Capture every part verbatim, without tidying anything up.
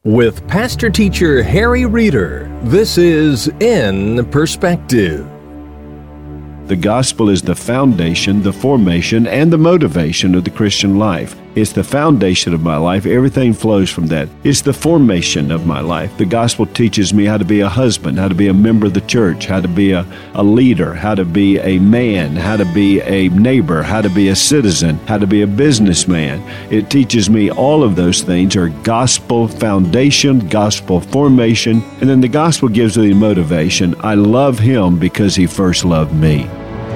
With Pastor Teacher Harry Reeder, this is In Perspective. The gospel is the foundation, the formation, and the motivation of the Christian life. It's the foundation of my life. Everything flows from that. It's the formation of my life. The gospel teaches me how to be a husband, how to be a member of the church, how to be a, a leader, how to be a man, how to be a neighbor, how to be a citizen, how to be a businessman. It teaches me all of those things are gospel foundation, gospel formation, and then the gospel gives me motivation. I love Him because He first loved me.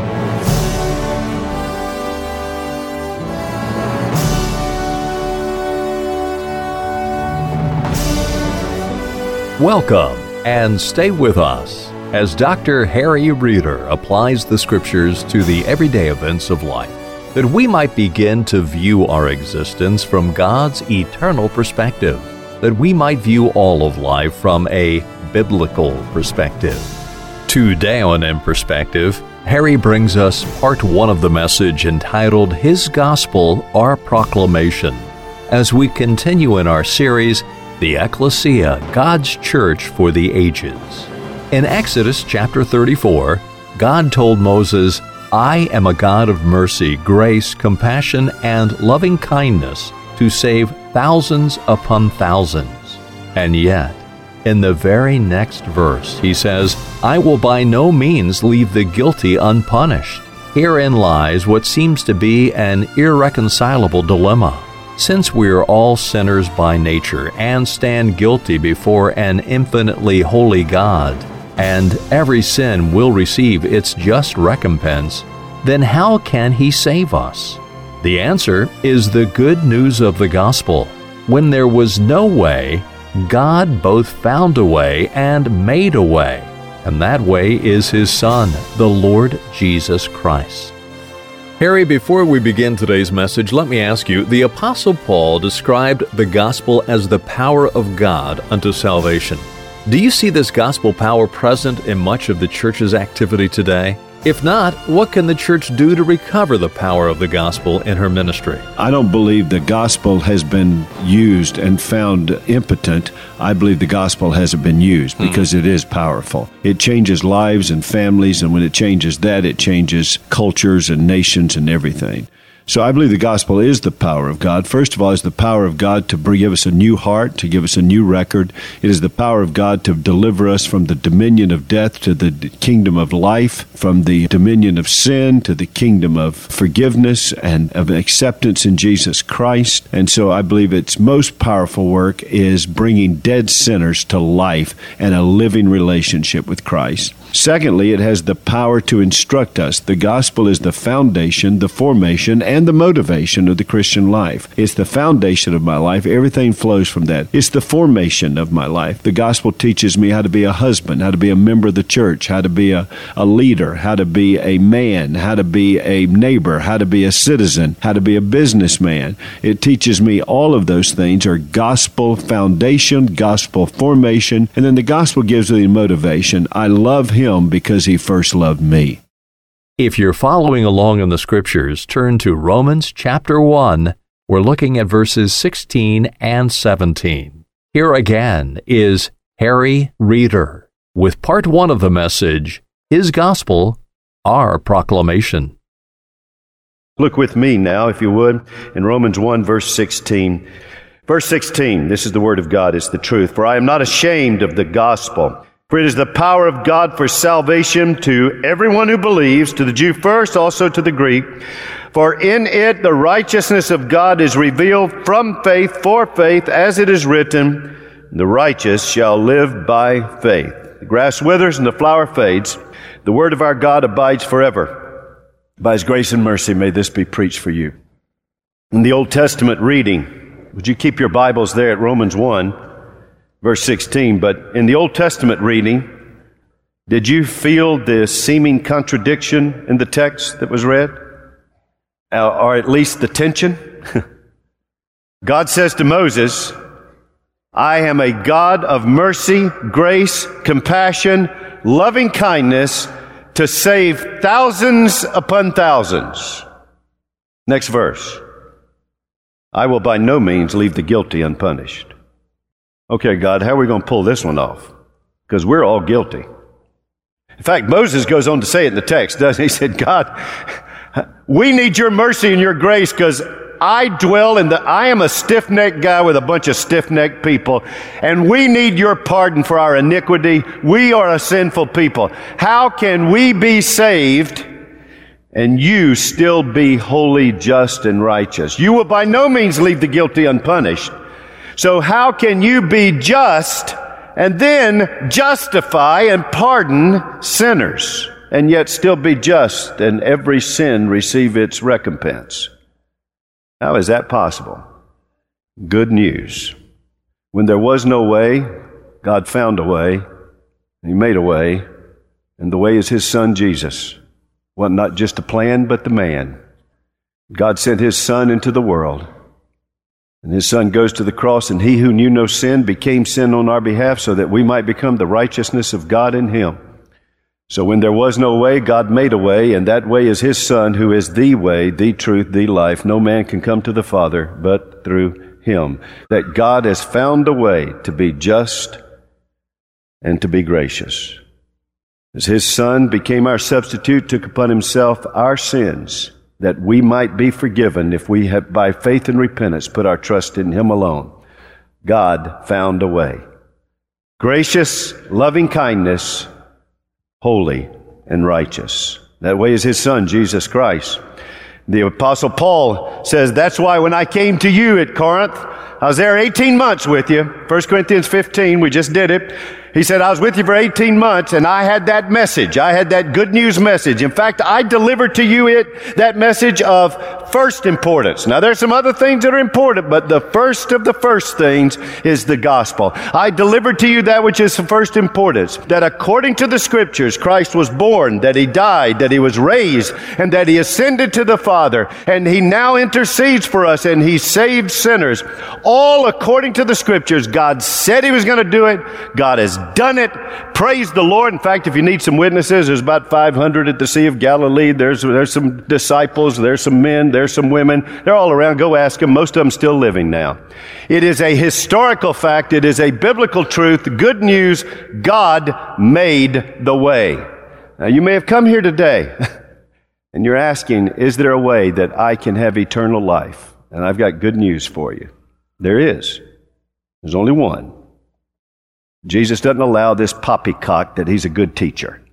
Welcome, and stay with us as Doctor Harry Reeder applies the Scriptures to the everyday events of life, that we might begin to view our existence from God's eternal perspective, that we might view all of life from a biblical perspective. Today on In Perspective, Harry brings us part one of the message entitled His Gospel, Our Proclamation, as we continue in our series, The Ecclesia, God's Church for the Ages. In Exodus chapter thirty-four, God told Moses, I am a God of mercy, grace, compassion, and loving kindness to save thousands upon thousands. And yet, in the very next verse, He says, I will by no means leave the guilty unpunished. Herein lies what seems to be an irreconcilable dilemma. Since we are all sinners by nature and stand guilty before an infinitely holy God, and every sin will receive its just recompense, then how can He save us? The answer is the good news of the gospel. When there was no way, God both found a way and made a way, and that way is His Son, the Lord Jesus Christ. Harry, before we begin today's message, let me ask you, the Apostle Paul described the gospel as the power of God unto salvation. Do you see this gospel power present in much of the church's activity today? If not, what can the church do to recover the power of the gospel in her ministry? I don't believe the gospel has been used and found impotent. I believe the gospel hasn't been used because mm. it is powerful. It changes lives and families, and when it changes that, it changes cultures and nations and everything. So I believe the gospel is the power of God. First of all, it's the power of God to give us a new heart, to give us a new record. It is the power of God to deliver us from the dominion of death to the kingdom of life, from the dominion of sin to the kingdom of forgiveness and of acceptance in Jesus Christ. And so I believe its most powerful work is bringing dead sinners to life and a living relationship with Christ. Secondly, it has the power to instruct us. The gospel is the foundation, the formation, and the motivation of the Christian life. It's the foundation of my life. Everything flows from that. It's the formation of my life. The gospel teaches me how to be a husband, how to be a member of the church, how to be a, a leader, how to be a man, how to be a neighbor, how to be a citizen, how to be a businessman. It teaches me all of those things are gospel foundation, gospel formation, and then the gospel gives me motivation. I love Him because He first loved me. If you're following along in the Scriptures, turn to Romans chapter one. We're looking at verses sixteen and seventeen. Here again is Harry Reeder with part one of the message, His Gospel, Our Proclamation. Look with me now, if you would, in Romans one, verse sixteen. Verse sixteen, this is the word of God, it's the truth. For I am not ashamed of the gospel, for it is the power of God for salvation to everyone who believes, to the Jew first, also to the Greek. For in it the righteousness of God is revealed from faith for faith, as it is written, the righteous shall live by faith. The grass withers and the flower fades. The word of our God abides forever. By His grace and mercy, may this be preached for you. In the Old Testament reading, would you keep your Bibles there at Romans one? Verse sixteen, but in the Old Testament reading, did you feel the seeming contradiction in the text that was read? Or at least the tension? God says to Moses, I am a God of mercy, grace, compassion, loving kindness to save thousands upon thousands. Next verse. I will by no means leave the guilty unpunished. Okay, God, how are we going to pull this one off? Because we're all guilty. In fact, Moses goes on to say it in the text, doesn't he? He said, God, we need your mercy and your grace because I dwell in the, I am a stiff-necked guy with a bunch of stiff-necked people, and we need your pardon for our iniquity. We are a sinful people. How can we be saved and you still be holy, just, and righteous? You will by no means leave the guilty unpunished. So how can you be just and then justify and pardon sinners and yet still be just and every sin receive its recompense? How is that possible? Good news. When there was no way, God found a way. He made a way. And the way is His Son, Jesus. Well, not just the plan, but the man. God sent His Son into the world. And His Son goes to the cross, and He who knew no sin became sin on our behalf so that we might become the righteousness of God in Him. So when there was no way, God made a way, and that way is His Son, who is the way, the truth, the life. No man can come to the Father but through Him. That God has found a way to be just and to be gracious. As His Son became our substitute, took upon Himself our sins, that we might be forgiven if we have, by faith and repentance, put our trust in Him alone. God found a way. Gracious, loving kindness, holy and righteous. That way is His Son, Jesus Christ. The Apostle Paul says, that's why when I came to you at Corinth, I was there eighteen months with you. First Corinthians fifteen, we just did it. He said, I was with you for eighteen months, and I had that message. I had that good news message. In fact, I delivered to you it, that message of first importance. Now, there's some other things that are important, but the first of the first things is the gospel. I delivered to you that which is of first importance, that according to the Scriptures, Christ was born, that He died, that He was raised, and that He ascended to the Father, and He now intercedes for us, and He saved sinners. All according to the Scriptures. God said He was going to do it. God has done it. Praise the Lord. In fact, if you need some witnesses, there's about five hundred at the Sea of Galilee. There's, there's some disciples. There's some men. There's some women. They're all around. Go ask them. Most of them still living now. It is a historical fact. It is a biblical truth. Good news. God made the way. Now, you may have come here today and you're asking, is there a way that I can have eternal life? And I've got good news for you. There is. There's only one. Jesus doesn't allow this poppycock that He's a good teacher.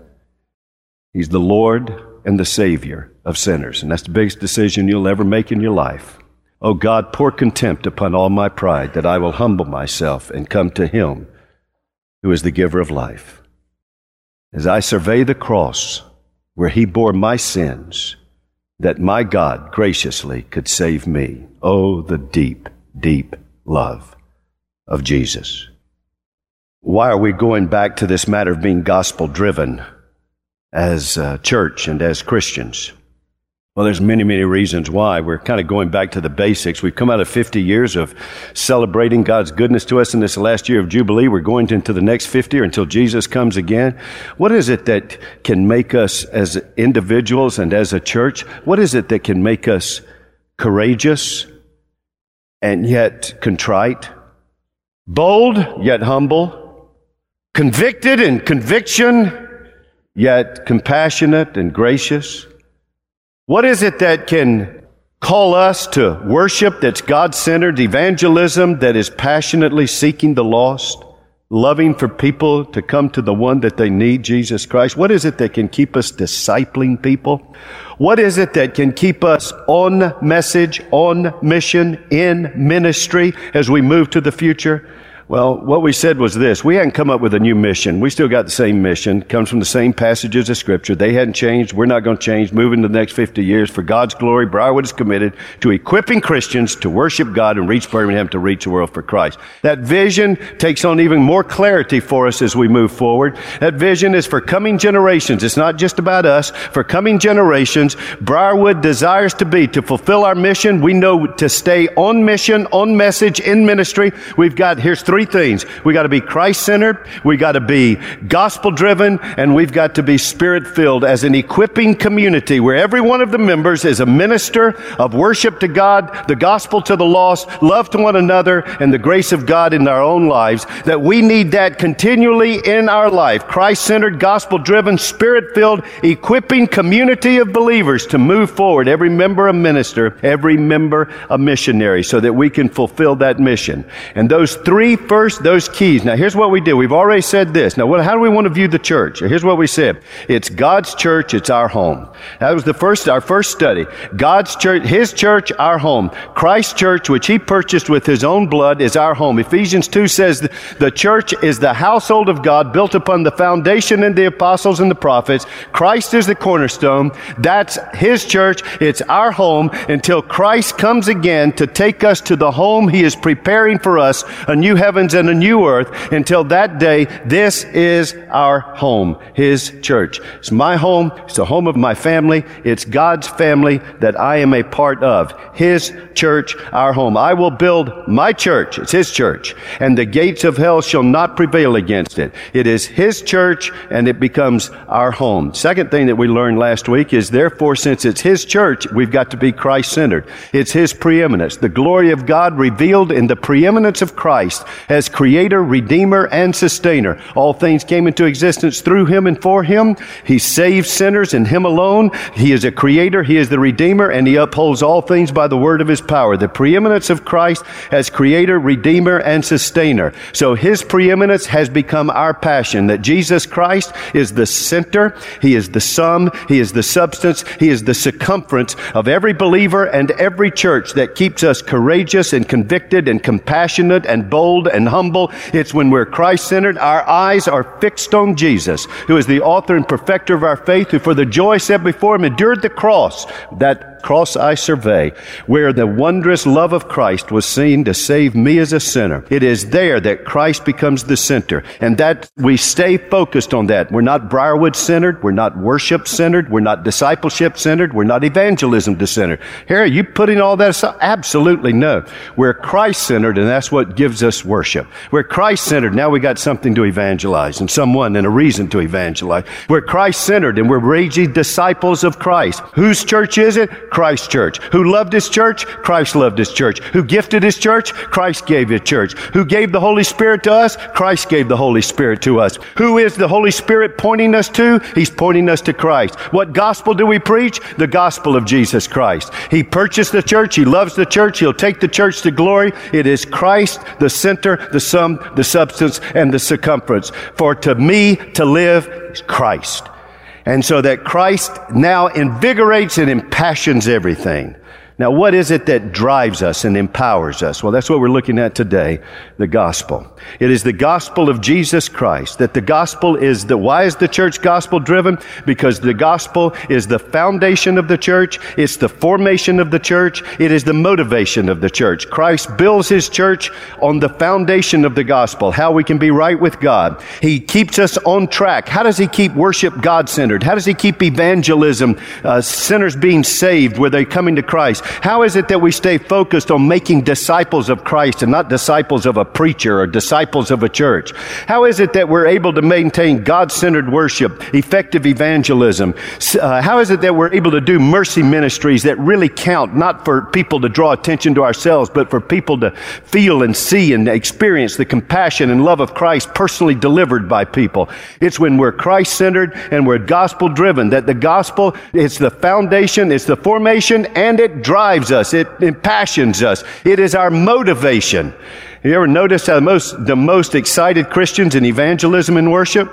He's the Lord and the Savior of sinners. And that's the biggest decision you'll ever make in your life. Oh God, pour contempt upon all my pride, that I will humble myself and come to Him who is the giver of life. As I survey the cross where He bore my sins, that my God graciously could save me. Oh, the deep, deep love of Jesus. Why are we going back to this matter of being gospel-driven as a church and as Christians? Well, there's many, many reasons why. We're kind of going back to the basics. We've come out of fifty years of celebrating God's goodness to us in this last year of Jubilee. We're going into the next fifty or until Jesus comes again. What is it that can make us as individuals and as a church, what is it that can make us courageous and yet contrite? Bold, yet humble. Convicted in conviction, yet compassionate and gracious. What is it that can call us to worship that's God-centered, evangelism that is passionately seeking the lost, loving for people to come to the one that they need, Jesus Christ? What is it that can keep us discipling people? What is it that can keep us on message, on mission, in ministry as we move to the future? Well, what we said was this. We hadn't come up with a new mission. We still got the same mission. It comes from the same passages of Scripture. They hadn't changed. We're not going to change. Moving to the next fifty years. For God's glory, Briarwood is committed to equipping Christians to worship God and reach Birmingham to reach the world for Christ. That vision takes on even more clarity for us as we move forward. That vision is for coming generations. It's not just about us. For coming generations, Briarwood desires to be, to fulfill our mission. We know to stay on mission, on message, in ministry. We've got, here's three three things. We got to be Christ-centered, we got to be gospel-driven, and we've got to be spirit-filled as an equipping community where every one of the members is a minister of worship to God, the gospel to the lost, love to one another, and the grace of God in our own lives, that we need that continually in our life. Christ-centered, gospel-driven, spirit-filled, equipping community of believers to move forward. Every member a minister, every member a missionary, so that we can fulfill that mission. And those three first, those keys. Now here's what we do. We've already said this. Now what, how do we want to view the church? Here's what we said. It's God's church, it's our home. That was the first, our first study. God's church, His church, our home. Christ's church, which He purchased with His own blood, is our home. Ephesians two says the church is the household of God built upon the foundation and the apostles and the prophets. Christ is the cornerstone. That's His church. It's our home until Christ comes again to take us to the home He is preparing for us, a new heavens and a new earth. Until that day, this is our home, His church. It's my home. It's the home of my family. It's God's family that I am a part of. His church, our home. I will build my church. It's His church. And the gates of hell shall not prevail against it. It is His church, and it becomes our home. Second thing that we learned last week is, therefore, since it's His church, we've got to be Christ-centered. It's His preeminence. The glory of God revealed in the preeminence of Christ as Creator, Redeemer, and Sustainer. All things came into existence through Him and for Him. He saves sinners in Him alone. He is a Creator. He is the Redeemer, and He upholds all things by the word of His power. The preeminence of Christ as Creator, Redeemer, and Sustainer. So His preeminence has become our passion, that Jesus Christ is the center. He is the sum. He is the substance. He is the circumference of every believer and every church that keeps us courageous and convicted and compassionate and bold and humble. It's when we're Christ-centered, our eyes are fixed on Jesus, who is the author and perfecter of our faith, who for the joy set before Him endured the cross. That cross I survey, where the wondrous love of Christ was seen to save me as a sinner. It is there that Christ becomes the center, and that we stay focused on that. We're not Briarwood-centered. We're not worship-centered. We're not discipleship-centered. We're not evangelism-centered. Harry, you putting all that aside? Absolutely no. We're Christ-centered, and that's what gives us worship. We're Christ-centered. Now we got something to evangelize, and someone and a reason to evangelize. We're Christ-centered, and we're raging disciples of Christ. Whose church is it? Christ's church. Who loved His church? Christ loved His church. Who gifted His church? Christ gave His church. Who gave the Holy Spirit to us? Christ gave the Holy Spirit to us. Who is the Holy Spirit pointing us to? He's pointing us to Christ. What gospel do we preach? The gospel of Jesus Christ. He purchased the church. He loves the church. He'll take the church to glory. It is Christ, the center, the sum, the substance, and the circumference. For to me to live is Christ. And so that Christ now invigorates and impassions everything. Now, what is it that drives us and empowers us? Well, that's what we're looking at today, the gospel. It is the gospel of Jesus Christ. That the gospel is the, why is the church gospel driven? Because the gospel is the foundation of the church. It's the formation of the church. It is the motivation of the church. Christ builds His church on the foundation of the gospel, how we can be right with God. He keeps us on track. How does He keep worship God-centered? How does He keep evangelism, uh, sinners being saved where they're coming to Christ? How is it that we stay focused on making disciples of Christ and not disciples of a preacher or disciples of a church? How is it that we're able to maintain God-centered worship, effective evangelism? Uh, how is it that we're able to do mercy ministries that really count, not for people to draw attention to ourselves, but for people to feel and see and experience the compassion and love of Christ personally delivered by people? It's when we're Christ-centered and we're gospel-driven that the gospel is the foundation, it's the formation, and it drives us. It impassions us. It is our motivation. You ever notice how the most, the most excited Christians in evangelism and worship?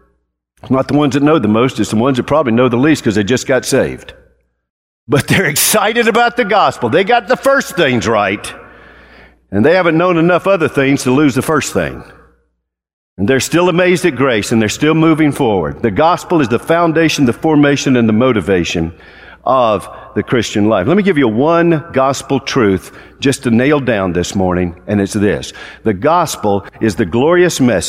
Not the ones that know the most, it's the ones that probably know the least because they just got saved. But they're excited about the gospel. They got the first things right, and they haven't known enough other things to lose the first thing. And they're still amazed at grace, and they're still moving forward. The gospel is the foundation, the formation, and the motivation of the Christian life. Let me give you one gospel truth just to nail down this morning, and it's this. The gospel is the glorious message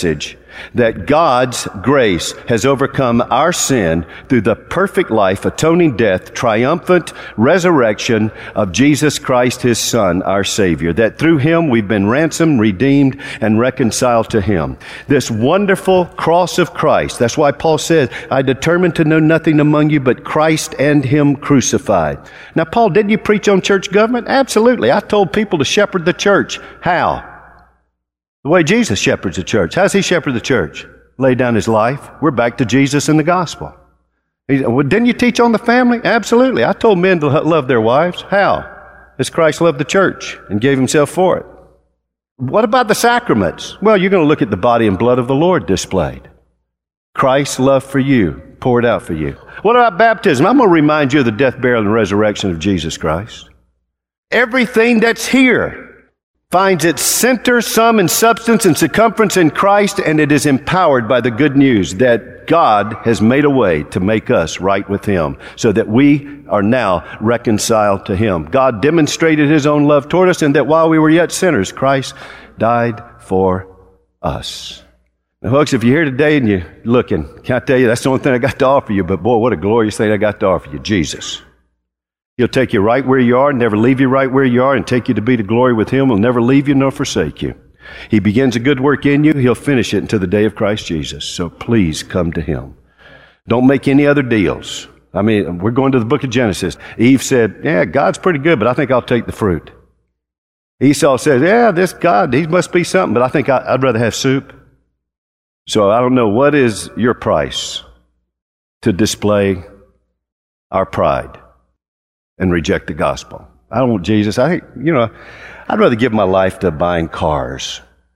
that God's grace has overcome our sin through the perfect life, atoning death, triumphant resurrection of Jesus Christ, His Son, our Savior, that through Him we've been ransomed, redeemed, and reconciled to Him. This wonderful cross of Christ, that's why Paul says, I determined to know nothing among you but Christ and Him crucified. Now, Paul, didn't you preach on church government? Absolutely. I told people to shepherd the church. How? The way Jesus shepherds the church. How does He shepherd the church? Lay down His life. We're back to Jesus in the gospel. He, well, didn't you teach on the family? Absolutely. I told men to love their wives. How? As Christ loved the church and gave Himself for it. What about the sacraments? Well, you're going to look at the body and blood of the Lord displayed. Christ's love for you, poured out for you. What about baptism? I'm going to remind you of the death, burial, and resurrection of Jesus Christ. Everything that's here finds its center, sum, and substance and circumference in Christ, and it is empowered by the good news that God has made a way to make us right with Him so that we are now reconciled to Him. God demonstrated His own love toward us, and that while we were yet sinners, Christ died for us. Now, folks, if you're here today and you're looking, can I tell you, that's the only thing I got to offer you, but boy, what a glorious thing I got to offer you, Jesus. He'll take you right where you are, never leave you right where you are, and take you to be to glory with Him. He'll never leave you nor forsake you. He begins a good work in you. He'll finish it until the day of Christ Jesus. So please come to Him. Don't make any other deals. I mean, we're going to the book of Genesis. Eve said, yeah, God's pretty good, but I think I'll take the fruit. Esau says, yeah, this God, He must be something, but I think I, I'd rather have soup. So I don't know, what is your price to display our pride and reject the gospel? I don't want Jesus. I think, you know, I'd rather give my life to buying cars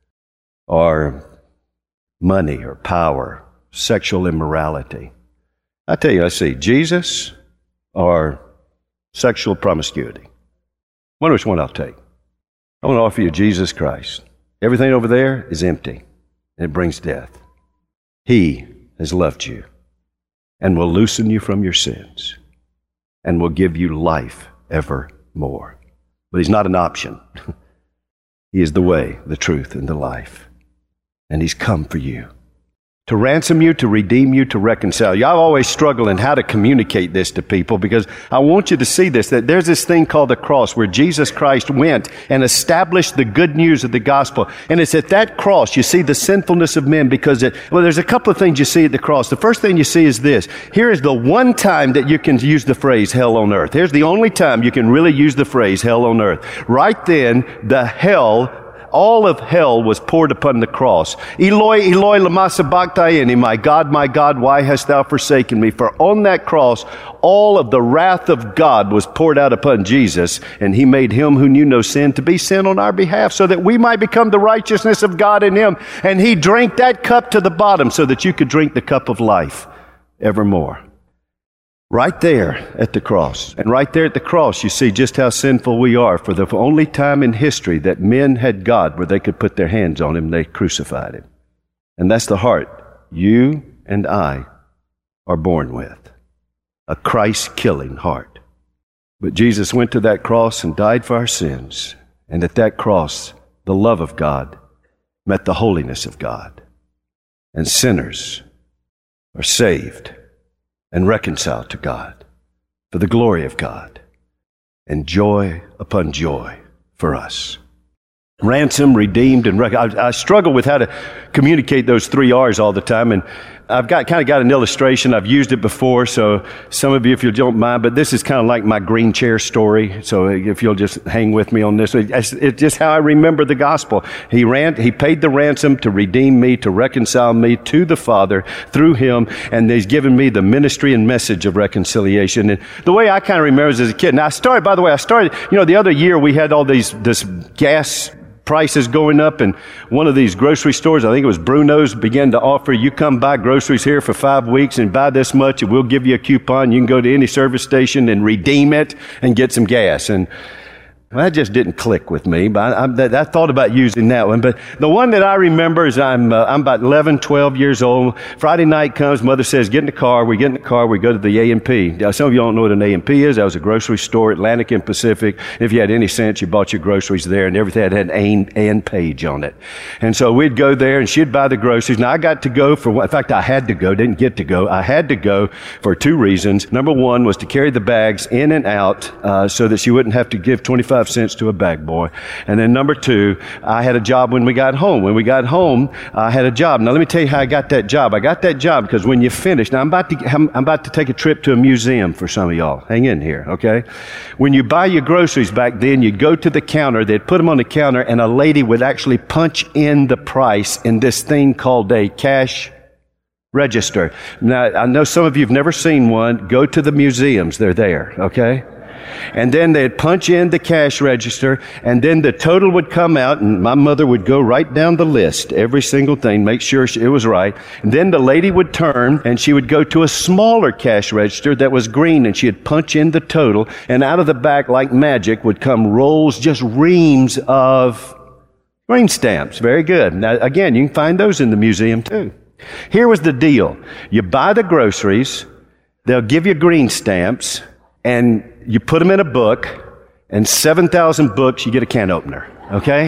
or money or power, sexual immorality. I tell you, I see Jesus or sexual promiscuity. I wonder which one I'll take. I want to offer you Jesus Christ. Everything over there is empty, and it brings death. He has loved you and will loosen you from your sins and will give you life evermore. But He's not an option. He is the way, the truth, and the life. And He's come for you, to ransom you, to redeem you, to reconcile you. I've always struggled in how to communicate this to people because I want you to see this, that there's this thing called the cross where Jesus Christ went and established the good news of the gospel. And it's at that cross you see the sinfulness of men because, it, well, there's a couple of things you see at the cross. The first thing you see is this. Here is the one time that you can use the phrase hell on earth. Here's the only time you can really use the phrase hell on earth. Right then, the hell all of hell was poured upon the cross. Eloi, Eloi, lama sabachthani, my God, my God, why hast thou forsaken me? For on that cross, all of the wrath of God was poured out upon Jesus, and He made Him who knew no sin to be sin on our behalf, so that we might become the righteousness of God in Him. And He drank that cup to the bottom so that you could drink the cup of life evermore. Right there at the cross. And right there at the cross, you see just how sinful we are. For the only time in history that men had God where they could put their hands on Him, they crucified Him. And that's the heart you and I are born with. A Christ-killing heart. But Jesus went to that cross and died for our sins. And at that cross, the love of God met the holiness of God. And sinners are saved and reconciled to God for the glory of God, and joy upon joy for us. Ransom, redeemed, and rec- I, I struggle with how to communicate those three R's all the time, and I've got kind of got an illustration. I've used it before, so some of you, if you don't mind, but this is kind of like my green chair story. So if you'll just hang with me on this, it's, it's just how I remember the gospel. He ran, He paid the ransom to redeem me, to reconcile me to the Father through Him, and He's given me the ministry and message of reconciliation. And the way I kind of remember is as a kid. Now I started, by the way, I started. You know, the other year we had all these this gas prices going up, and one of these grocery stores, I think it was Bruno's, began to offer, you come buy groceries here for five weeks and buy this much and we'll give you a coupon. You can go to any service station and redeem it and get some gas. And Well, that just didn't click with me, but I, I, I thought about using that one. But the one that I remember is I'm uh, I'm about eleven, twelve years old. Friday night comes, Mother says, get in the car. We get in the car. We go to the A and P. Now, some of you don't know what an A and P is. That was a grocery store, Atlantic and Pacific. If you had any sense, you bought your groceries there, and everything had an Ann, Ann Page on it. And so we'd go there, and she'd buy the groceries. Now, I got to go for, in fact, I had to go, didn't get to go. I had to go for two reasons. Number one was to carry the bags in and out uh, so that she wouldn't have to give twenty-five cents to a bag boy. And then number two, I had a job when we got home. When we got home, I had a job. Now let me tell you how I got that job. I got that job because when you finish, now I'm about to, I'm about to take a trip to a museum for some of y'all. Hang in here, okay? When you buy your groceries back then, you'd go to the counter, they'd put them on the counter, and a lady would actually punch in the price in this thing called a cash register. Now, I know some of you have never seen one. Go to the museums. They're there, okay? And then they'd punch in the cash register, and then the total would come out, and my mother would go right down the list, every single thing, make sure it was right. And then the lady would turn, and she would go to a smaller cash register that was green, and she'd punch in the total, and out of the back, like magic, would come rolls, just reams of green stamps. Very good. Now, again, you can find those in the museum, too. Here was the deal. You buy the groceries, they'll give you green stamps, and you put them in a book, and seven thousand books, you get a can opener, okay?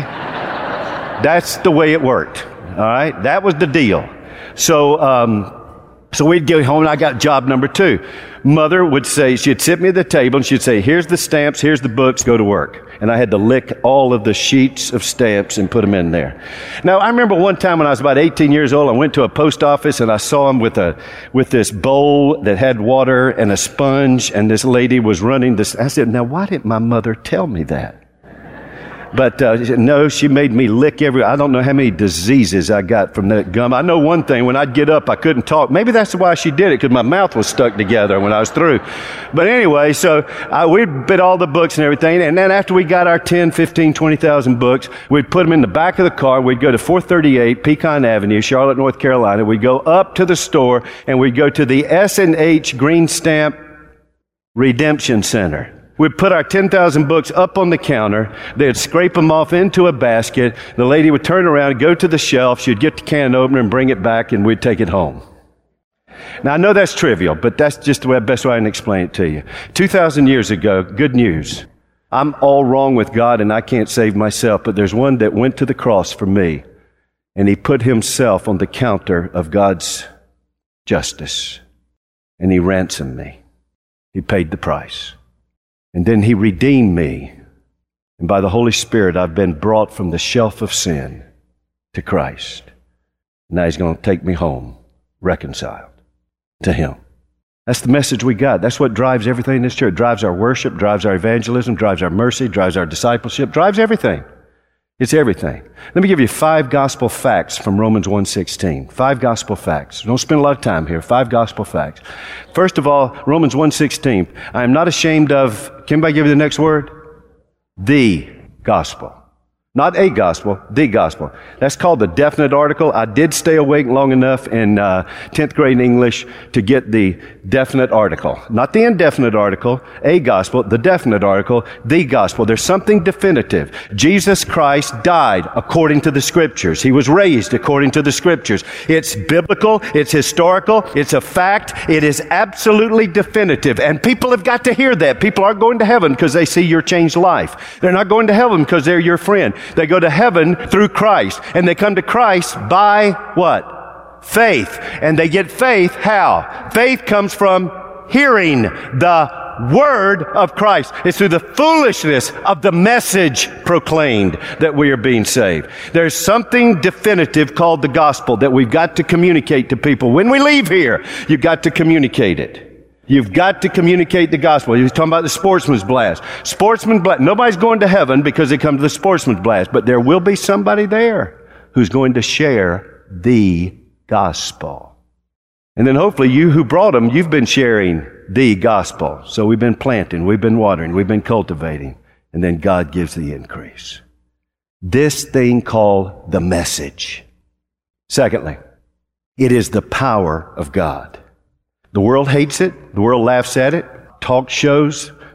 That's the way it worked, all right? That was the deal. So, um, so we'd go home, and I got job number two. Mother would say, she'd sit me at the table, and she'd say, here's the stamps, here's the books, go to work. And I had to lick all of the sheets of stamps and put them in there. Now, I remember one time when I was about eighteen years old, I went to a post office and I saw him with a, with this bowl that had water and a sponge, and this lady was running this. I said, now, why didn't my mother tell me that? But uh, no, she made me lick every, I don't know how many diseases I got from that gum. I know one thing, when I'd get up, I couldn't talk. Maybe that's why she did it, because my mouth was stuck together when I was through. But anyway, so I, we bit all the books and everything, and then after we got our ten, fifteen, twenty thousand books, we'd put them in the back of the car. We'd go to four thirty-eight Pecan Avenue, Charlotte, North Carolina. We'd go up to the store, and we'd go to the S and H Green Stamp Redemption Center. We'd put our ten thousand books up on the counter. They'd scrape them off into a basket. The lady would turn around, go to the shelf. She'd get the can opener and bring it back, and we'd take it home. Now, I know that's trivial, but that's just the best way I can explain it to you. two thousand years ago, good news. I'm all wrong with God, and I can't save myself, but there's one that went to the cross for me, and he put himself on the counter of God's justice, and he ransomed me. He paid the price. And then he redeemed me. And by the Holy Spirit, I've been brought from the shelf of sin to Christ. Now he's going to take me home, reconciled to him. That's the message we got. That's what drives everything in this church. It drives our worship, drives our evangelism, drives our mercy, drives our discipleship, drives everything. It's everything. Let me give you five gospel facts from Romans one sixteen. Five gospel facts. Don't spend a lot of time here. Five gospel facts. First of all, Romans one sixteen. I am not ashamed of, can anybody give you the next word? The gospel. Not a gospel, the gospel. That's called the definite article. I did stay awake long enough in uh, tenth grade English to get the definite article. Not the indefinite article, a gospel, the definite article, the gospel. There's something definitive. Jesus Christ died according to the Scriptures. He was raised according to the Scriptures. It's biblical, it's historical, it's a fact, it is absolutely definitive. And people have got to hear that. People aren't going to heaven because they see your changed life. They're not going to heaven because they're your friend. They go to heaven through Christ. And they come to Christ by what? Faith. And they get faith how? Faith comes from hearing the word of Christ. It's through the foolishness of the message proclaimed that we are being saved. There's something definitive called the gospel that we've got to communicate to people. When we leave here, you've got to communicate it. You've got to communicate the gospel. He was talking about the sportsman's blast. Sportsman's blast. Nobody's going to heaven because they come to the sportsman's blast, but there will be somebody there who's going to share the gospel. And then hopefully you who brought them, you've been sharing the gospel. So we've been planting, we've been watering, we've been cultivating, and then God gives the increase. This thing called the message. Secondly, it is the power of God. The world hates it. The world laughs at it. Talk shows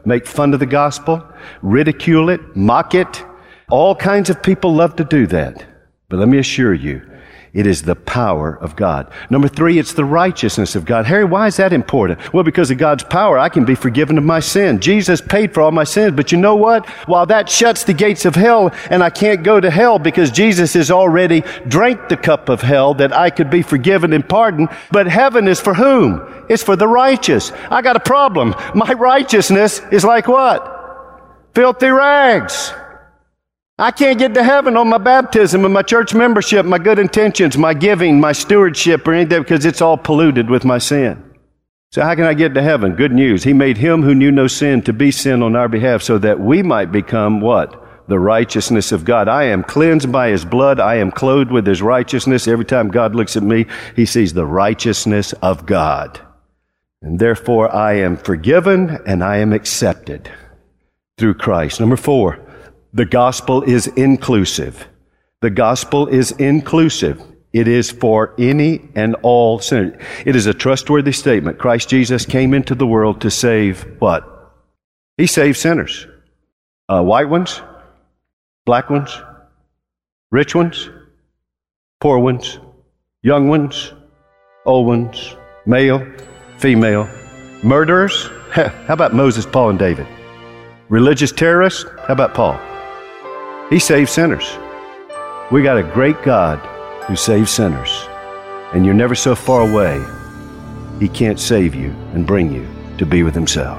make fun of the gospel, ridicule it, mock it. All kinds of people love to do that. But let me assure you, it is the power of God. Number three, it's the righteousness of God. Harry, why is that important? Well, because of God's power, I can be forgiven of my sin. Jesus paid for all my sins. But you know what? While that shuts the gates of hell, and I can't go to hell because Jesus has already drank the cup of hell that I could be forgiven and pardoned. But heaven is for whom? It's for the righteous. I got a problem. My righteousness is like what? Filthy rags. I can't get to heaven on my baptism and my church membership, my good intentions, my giving, my stewardship, or anything, because it's all polluted with my sin. So how can I get to heaven? Good news. He made him who knew no sin to be sin on our behalf so that we might become what? The righteousness of God. I am cleansed by his blood. I am clothed with his righteousness. Every time God looks at me, he sees the righteousness of God. And therefore I am forgiven and I am accepted through Christ. Number four. The gospel is inclusive. The gospel is inclusive. It is for any and all sinners. It is a trustworthy statement. Christ Jesus came into the world to save what? He saved sinners. Uh, white ones, black ones, rich ones, poor ones, young ones, old ones, male, female, murderers. How about Moses, Paul, and David? Religious terrorists. How about Paul? He saves sinners. We got a great God who saves sinners. And you're never so far away, he can't save you and bring you to be with himself.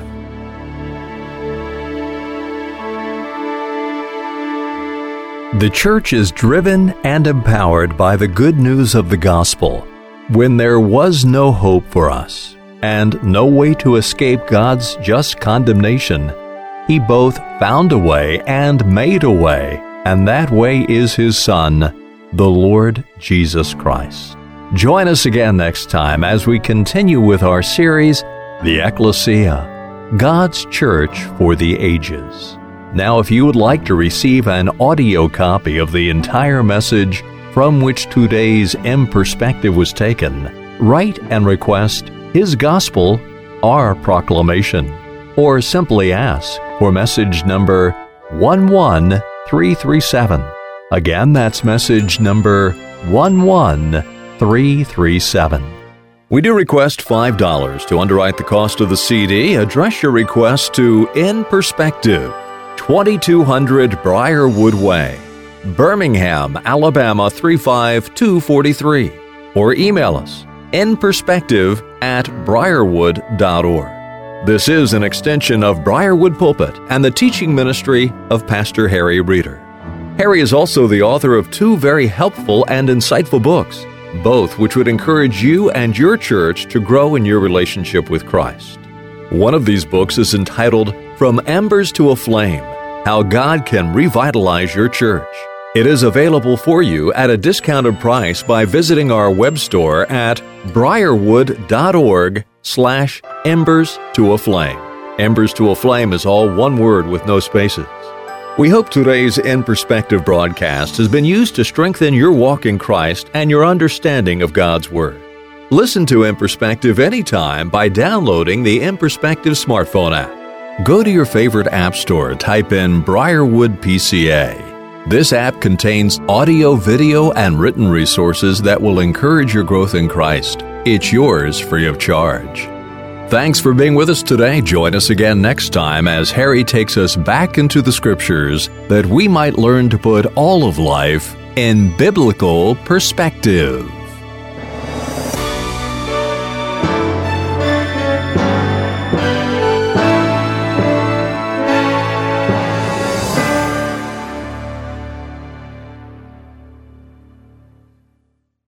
The church is driven and empowered by the good news of the gospel. When there was no hope for us and no way to escape God's just condemnation, he both found a way and made a way, and that way is his Son, the Lord Jesus Christ. Join us again next time as we continue with our series, The Ecclesia, God's Church for the Ages. Now, if you would like to receive an audio copy of the entire message from which today's In Perspective was taken, write and request His Gospel, Our Proclamation, or simply ask for message number one one three three seven. Again, that's message number one one three three seven. We do request five dollars to underwrite the cost of the C D. Address your request to In Perspective, twenty-two hundred Briarwood Way, Birmingham, Alabama three five two four three, or email us inperspective at briarwood dot org. This is an extension of Briarwood Pulpit and the teaching ministry of Pastor Harry Reeder. Harry is also the author of two very helpful and insightful books, both which would encourage you and your church to grow in your relationship with Christ. One of these books is entitled From Embers to a Flame, How God Can Revitalize Your Church. It is available for you at a discounted price by visiting our web store at briarwood dot org slash embers to a flame. Embers to a Flame is all one word with no spaces. We hope today's In Perspective broadcast has been used to strengthen your walk in Christ and your understanding of God's Word. Listen to In Perspective anytime by downloading the In Perspective smartphone app. Go to your favorite app store, type in Briarwood P C A. This app contains audio, video, and written resources that will encourage your growth in Christ. It's yours free of charge. Thanks for being with us today. Join us again next time as Harry takes us back into the Scriptures that we might learn to put all of life in biblical perspective.